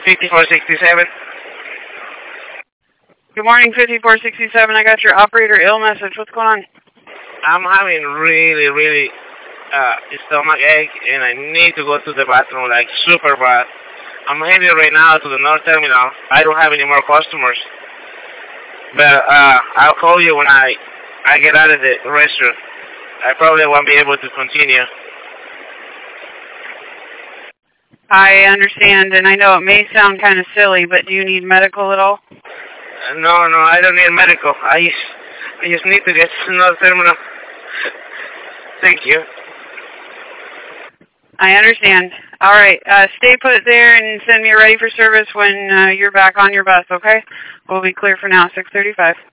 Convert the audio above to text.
5467. Good morning, 5467. I got your operator ill message. What's going on? I'm having really stomach ache, and I need to go to the bathroom like super bad. I'm heading right now to the North Terminal. I don't have any more customers, but I'll call you when I get out of the restroom. I probably won't be able to continue. I understand, and I know it may sound kind of silly, but do you need medical at all? No, I don't need medical. I just need to get to the North Terminal. Thank you. I understand. All right, stay put there and send me ready for service when you're back on your bus, okay? We'll be clear for now, 6:35.